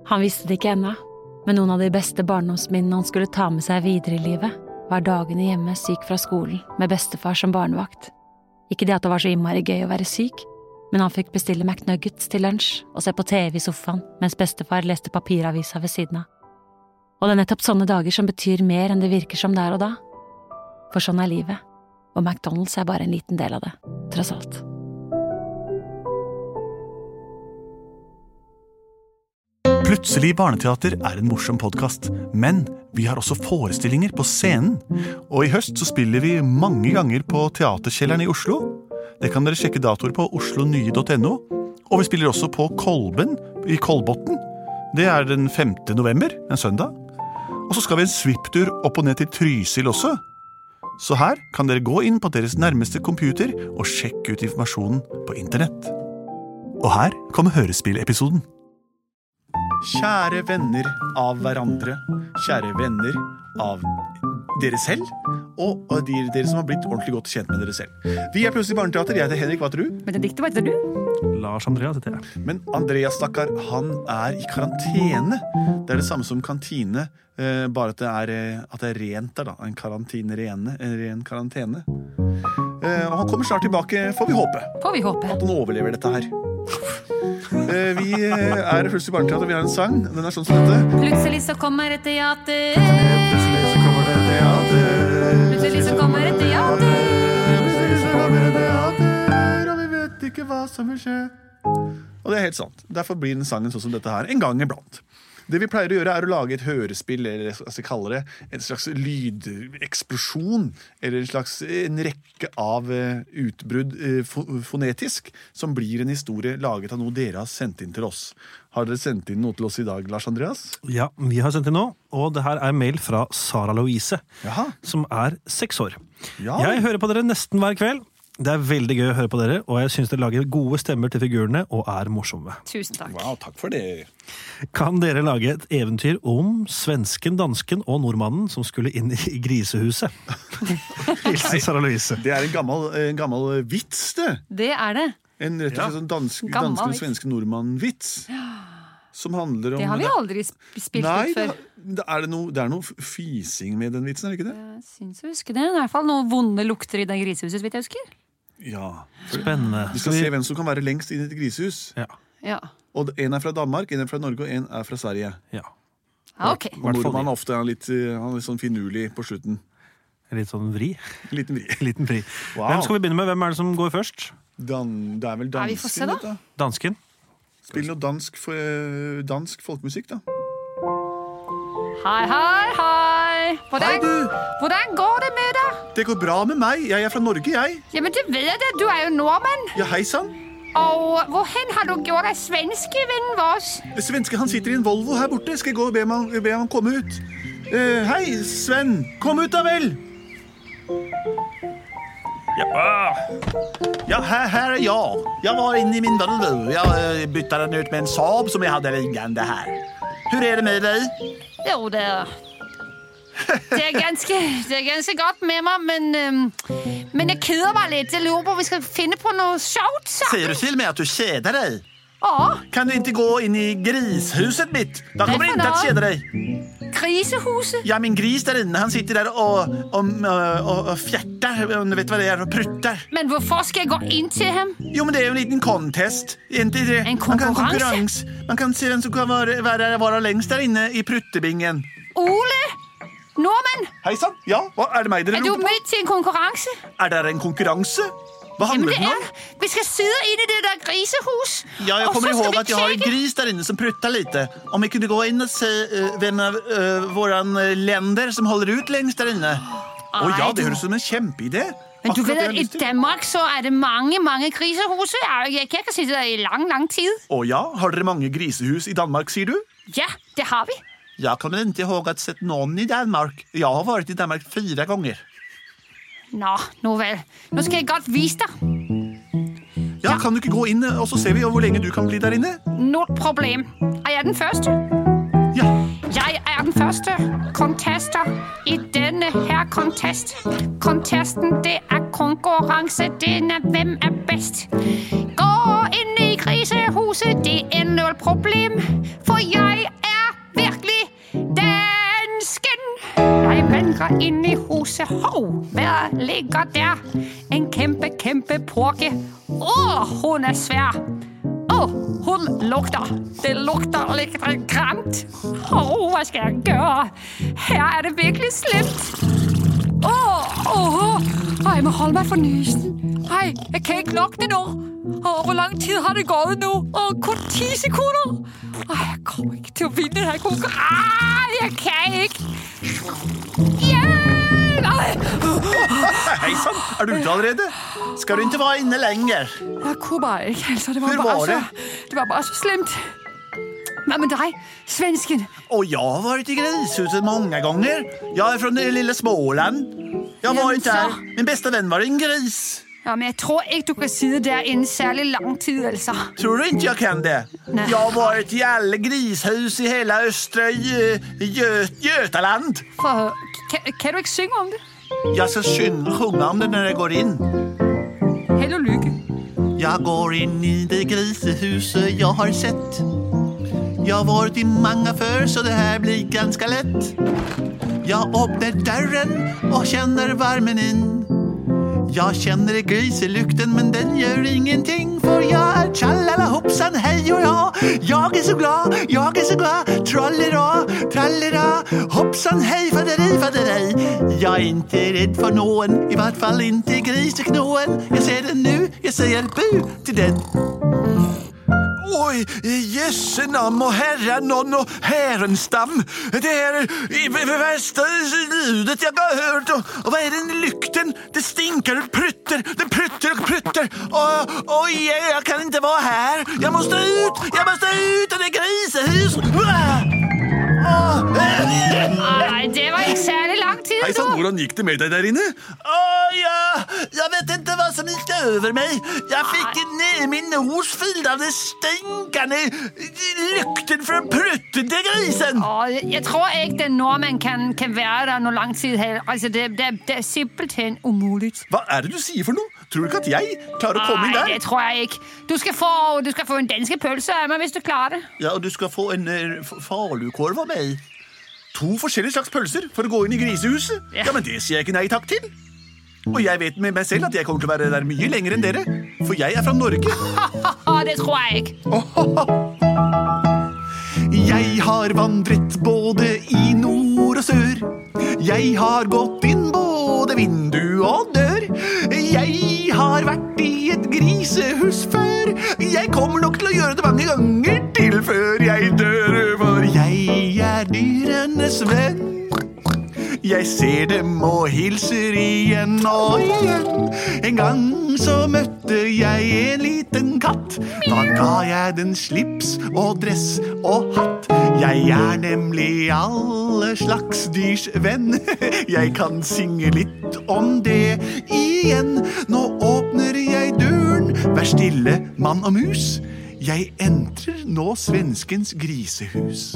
Han visste det ikke ennå, men noen av de beste barndomsminnene han skulle ta med seg videre i livet, var dagene hjemme syk fra skolen med bestefar som barnevakt. Ikke det at det var så innmari gøy å være syk, men han fikk bestille McNuggets til lunsj og se på TV i sofaen mens bestefar leste papiravisa ved siden av. Og det er nettopp sånne dager som betyr mer enn det virker som der og da. For sånn er livet, og McDonald's er bare en liten del av det, tross alt. Plutselig barneteater er en morsom podcast, men vi har også forestillinger på scenen. Og i høst så spiller vi mange ganger på Teaterkjelleren i Oslo. Det kan dere sjekke datoer på oslonye.no. Og vi spiller også på Kolben i Kolbotn. Det er den 5. november, en søndag. Og så skal vi en svipptur opp og ned til Trysil også. Så her kan dere gå inn på deres nærmeste computer og sjekke ut informasjonen på internett. Og her kommer hørespillepisoden. Kjære venner av hverandre, kjære venner av dere selv, og dere som har blitt ordentlig godt kjent med dere selv. Vi er Plutselig barneteater, jeg heter Henrik, hva heter du? Benedikte, hva heter du? Lars Andreas heter jeg. Men Andreas, stakkar, han er i karantene. Det er det samme som kantine, bare at det er rent der da, en ren karantene. Og han kommer snart tilbake, får vi håpe. At han overlever dette her. Vi er Plutselig barneteater, vi har en sang. Den er sånn som dette. Plutselig så kommer et teater. Plutselig så kommer det teater. Plutselig så kommer et teater. Plutselig så kommer det teater. Og vi vet ikke hva som vil skje. Og det er helt sant. Derfor blir den sangen sånn som dette her en gang iblant. Det vi pleier å gjøre er å lage et hørespill, eller hva skal jeg kalle det, en slags lydeksplosjon, eller en rekke av utbrudd fonetisk, som blir en historie laget av noe dere har sendt inn til oss. Har dere sendt inn noe til oss i dag, Lars Andreas? Ja, vi har sendt inn noe, og det her er mail fra Sara Louise, som er 6 år. Ja. Jeg hører på dere nesten hver kveld. Det er veldig gøy å høre på dere, og jeg synes dere lager gode stemmer til figurene og er morsomme. Tusen takk. Wow, takk for det. Kan dere lage et eventyr om svensken, dansken og nordmannen som skulle inn i grisehuset? Hilsen Sara Louise. Det er en gammel vits, det. Det er det. En rett og slett sånn dansken, svenske, nordmann-vits. Som handler om... Det har vi aldri spilt ut før. Nei, det er noe fising med den vitsen, er det ikke det? Jeg synes jeg husker det. Det er i hvert fall noen vonde lukter i det grisehuset, vet jeg husker. Ja. Spennende. Vi skal se hvem som kan være lengst inn i et grisehus. Ja. Og en er fra Danmark, en er fra Norge, og en er fra Sverige. Ja. Ok. Og nordmann ofte er litt sånn finurlig på slutten. Litt sånn vri. Liten vri. Wow. Hvem skal vi begynne med? Hvem er det som går først? Det er vel dansken. vi får se da. Dansken. Spill noe dansk folkemusikk, da. Hei. Hei, du! Hvordan går det med deg? Det går bra med meg. Jeg er fra Norge, jeg. Jamen, det ved jeg. Du er jo nordmann. Ja, hei sann. Og hvorhen har du gjort av svenske vennen vår? Svenske, han sitter i en Volvo her borte. Skal jeg gå og be ham komme ut? Hei, Sven. Kom ut da vel. Ja, här är jag. Jag var inne i min Volvo. Jag bytte den ut med en Saab som jag hade liggande här. Hur är det med dig? Jo, det er ganske godt med mig, men jeg keder mig lidt. Jeg lurer på, vi skal finde på noget sjovt sammen. Säger du till mig att du keder dig? Ja. Kan du inte gå in i grishuset mitt? Då kommer inte att keda dig. Grisehuset? Ja, min gris där inne, han sitter där och fjärtar, om du vet vad det är, och pruttar. Men hvorfor skal jeg gå ind til ham? Jo, men det är ju en liten contest. Inte det? En konkurrens? Man kan se vem som kan vara längst där inne i pruttebingen. Ole? Nordmann? Hejsan, ja, vad är det mig dere Er du roper på? med til en konkurrence? Er det en konkurrence? Hvad handler Jamen, den om? Vi skal sidde inde i det der grisehus. Ja, jeg og kommer så skal ihåg vi at jeg har en tjekke- gris der inne som pruttar lite. Om vi kunde gå in och se vem av våran länder som håller ut längst där inne. Åh ja, det høres som en kjempeidé. Men du Akkurat ved, det jeg at har i lyst til. Danmark så er det mange grisehuse. Jeg kan sitte der i lang tid. Åh ja, har dere mange grisehus i Danmark, sier du? Ja, det har vi. Jeg kommer inte ihåg att sett någon i Danmark. Jeg har varit i Danmark 4 gånger. Nå vel. Nu skal jeg godt vise dig. Ja, kan du ikke gå inn, og så ser vi hvor lenge du kan bli der inne? Noget problem. Er jeg den første? Ja. Jeg er den første contester i denne her contest. Contesten, det er konkurrence. Den er hvem er bedst. Gå ind i grisehuset, det er noget problem. For jeg her inde i huset. Hov, hvad ligger der? En kæmpe purke. Hun er svær. Hun lugter. Det lugter lidt grimt. Hvad skal jeg gøre? Her er det virkelig slemt. Jeg må holde mig for næsen. Jeg kan ikke lugte nu. Hvor lang tid har det gået nu? Kun 10 sekunder. Jeg kommer ikke til at vinde den her konkurrence. Jeg kan ikke. Hej sann, du ute allerede? Skal du ikke være inne lenger? Jeg kunne bare ikke, altså. Det var bare så slemt. Hvad med dig, svensken? Jeg har varit i grishuset många gånger. Jag är från det lilla Småland. Jag har varit där. Min bästa vän var en gris. Men jeg tror ikke, du kan sidde derinde særlig lang tid, altså. Tror du ikke, jeg kan det? Nej. Jeg har varit i alle grishus i hele østre Götaland. Kan du ikke synge om det? Jeg skal sjunge om det, når jeg går ind. Held og lykke. Jeg går ind i det grisehuset, jeg har sett. Jeg har varit i mange før, så det her blir ganske lett. Jeg åpner døren og kjenner varmen inn. Jeg kjenner griselukten, men den gjør ingenting, for jeg er tjallala hoppsan, hei og ja. Jeg er så glad, trallera, hoppsan, hei, faderei. Jeg er ikke redd for noen, i hvert fall ikke griseknoen. Jeg ser den nu, jeg sier bu til den. Oj, jesse namn och herran och herrenstam. Det är det värsta ljudet jag har hört. Och vad är den lykten? Det stinker och prutter. Den prutter. Oj, jag kan inte vara här. Jag måste ut av det grisehus. Det var ikke særlig lang tid. Hej sann, hvordan gikk det med deg der inne? Jeg vet ikke hva som gikk over meg. Jeg fikk min nos fyllt av det stinkende lykten fra prutten til grisen. Jeg tror ikke, den nordmand kan være der noe lang tid. Altså, det er simpelthen umuligt. Hva er det du sier for noe? Tror du ikke at jeg klarer å komme inn der? Nej, det tror jeg ikke. Du skal få en danske pølse af mig, hvis du klarer det. Ja, og du skal få en falukorv av meg. 2 forskjellige slags pølser for å gå inn i grisehuset? Ja, men det sier jeg ikke nei takk til. Og jeg vet med meg selv at jeg kommer til å være der mye lenger enn dere, for jeg er fra Norge. Det tror jeg ikke. Jeg har vandret både i nord og sør. Jeg har gått inn både vindu og dør. Jeg har vært i et grisehus før. Jeg kommer nok til å gjøre det mange ganger til før jeg dør. For jeg er dyrenes venn. Jeg ser dem og hilser igjen og igjen. En gang så møtte jeg en liten katt. Da ga jeg den slips og dress og hatt. Jeg er nemlig alle slags dyrs venn. Jeg kan synge litt om det igjen. Nå åpner jeg døren. Vær stille, mann og mus. Jeg entrer nå svenskens grisehus.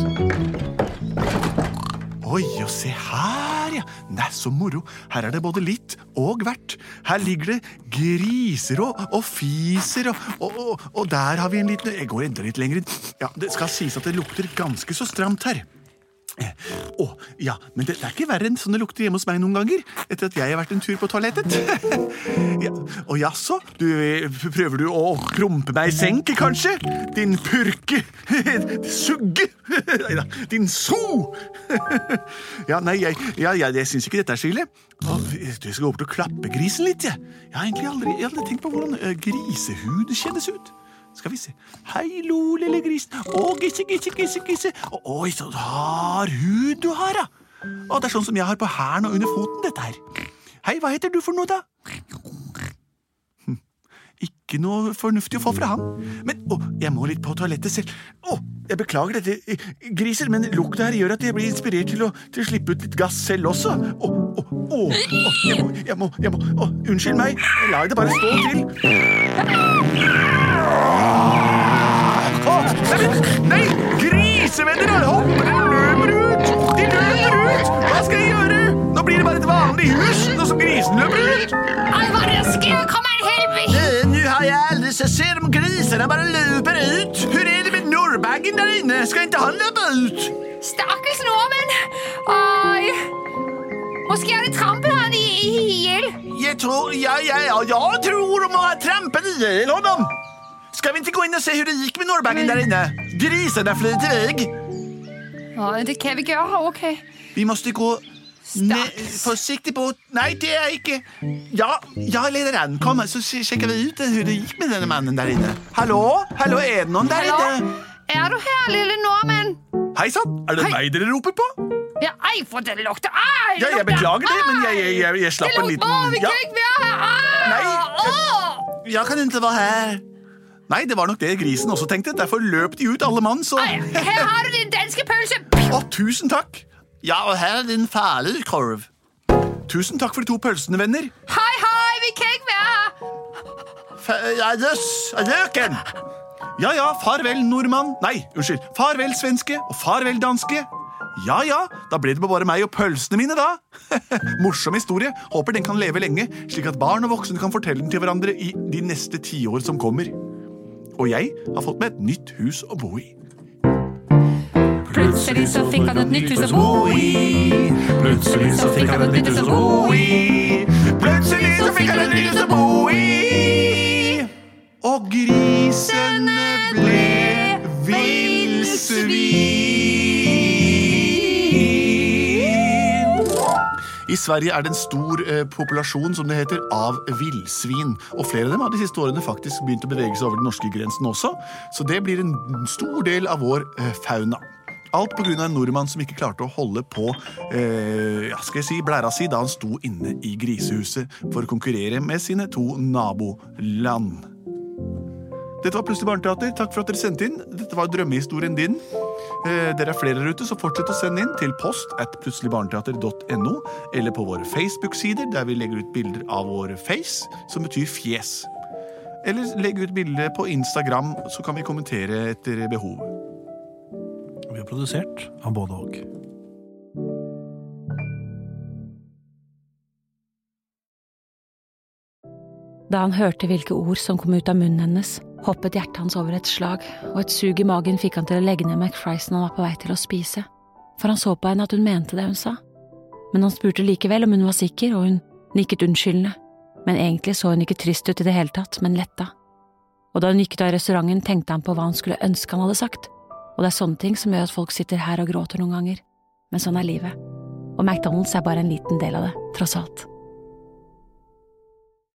Oi, og se her, ja. Nei, så moro. Her er det både litt og hvert. Her ligger det griser og fiser, og der har vi en liten... Jeg går enda litt lenger inn. Ja, det skal sies at det lukter ganske så stramt her. Ja, men det er ikke verre enn sånn det lukter hjemme hos meg noen ganger, etter at jeg har vært en tur på toalettet. Ja, og jaså, prøver du å prompe meg i senk, kanskje? Din purke, sugge, din so. Ja, nei, jeg synes ikke dette er så ille. Du skal gå opp til å klappe grisen litt, jeg. Jeg har egentlig aldri tenkt på hvordan grisehud kjennes ut. Skal vi se. Hei, lo, lille grisen. Gisse. Oi, så hard hud du har, da. Det er sånn som jeg har på hæren og under foten, dette her. Hei, hva heter du for noe, da? Ikke noe fornuftig å få fra han. Men, jeg må litt på toalettet selv. Jeg beklager dette, griser, men lukta her gjør at jeg blir inspirert til å slippe ut litt gass selv også. Jeg må. Unnskyld meg, la det bare stå til. Nei, grisevenner hopper, de løper ut. Hva skal jeg gjøre? Nå blir det bare et vanlig hus, nå som grisen løper ut. Hva skal komme en helvete? Nu har jeg aldri sett om grisene bare løper ut. Hvor er det med Nordbaggen der inne? Skal ikke han løpe ut? Stakkels nordmenn. Hvor skal jag tror de har trampat ihjäl honom. Ska vi inte gå in och se hur det gick med Norrbaggen där inne? Grisarna flyr till väg. Ja, det kan vi göra, okej. Vi måste gå försiktigt på... Nej, det är inte... Ja, jag leder an. Kom, så checkar vi ut hur det gick med den mannen där inne. Hallå? Hallå, är det någon där inne? Är du här, lille norrmand? Hejsan, är det mig det ropar på? Ja, ej, for det lugter. Ja, jag beklagar det, men jag slapp en liten... Vi kan ikke være her. Nej, jag kan inte vara här. Nej, det var nok det grisen også tenkte. Derfor løp de ut alle mann, så... Her har du din danske pølse. Tusen takk. Ja, og her er din farlige korv. Tusen takk for de 2 pølsene, venner. Hei, vi kan ikke være her. Ja, jøss, løken. Ja, farvel nordmann. Nei, unnskyld. Farvel svenske og farvel danske. Ja, da ble det bare meg og pølsene mine da. Morsom historie. Håper den kan leve lenge, slik at barn og voksne kan fortelle den til hverandre i de neste 10 år som kommer. Og jeg har fått meg et nytt hus å bo i. Plutselig så fikk han et nytt hus å bo i. Plutselig så fikk han et nytt hus å bo i. Plutselig så fikk han et nytt hus å bo i. Og grisene ble villsvin. I Sverige er det en stor populasjon, som det heter, av villsvin. Og flere av dem har de siste årene faktisk begynt å bevege seg over den norske grensen også. Så det blir en stor del av vår fauna. Alt på grunn av en nordmann som ikke klarte å holde på blæra si da han sto inne i grisehuset for å konkurrere med sine 2 naboland. Dette var Plutselig barneteater. Takk for at dere sendte inn. Dette var drømmehistorien din. Dere er flere der ute, så fortsett å sende inn til post@plutseligbarneteater.no eller på våre Facebook-sider, der vi legger ut bilder av vår face, som betyr fjes. Eller legg ut bilder på Instagram, så kan vi kommentere etter behov. Vi har produsert av både og. Da han hørte hvilke ord som kom ut av munnen hennes, hoppet hjertet hans over et slag, og et sug i magen fikk han til å legge ned McFries når han var på vei til å spise, for han så på henne at hun mente det hun sa. Men han spurte likevel om hun var sikker, og hun nikket unnskyldende, men egentlig så hun ikke trist ut i det hele tatt, men letta. Og da hun gikk ut av restauranten, tenkte han på hva han skulle ønske han hadde sagt, og det er sånne ting som gjør at folk sitter her og gråter noen ganger, men sånn er livet. Og McDonald's er bare en liten del av det, tross alt.